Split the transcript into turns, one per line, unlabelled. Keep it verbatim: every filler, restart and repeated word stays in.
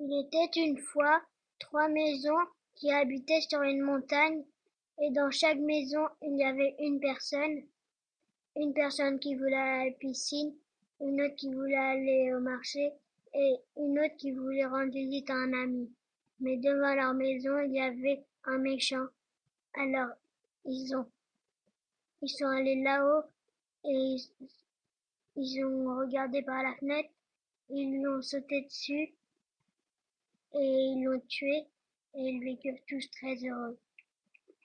Il était une fois trois maisons qui habitaient sur une montagne, et dans chaque maison il y avait une personne, une personne qui voulait aller à la piscine, une autre qui voulait aller au marché et une autre qui voulait rendre visite à un ami. Mais devant leur maison il y avait un méchant. Alors ils ont ils sont allés là-haut et ils, ils ont regardé par la fenêtre, ils lui ont sauté dessus et ils l'ont tué et ils vécurent tous très heureux.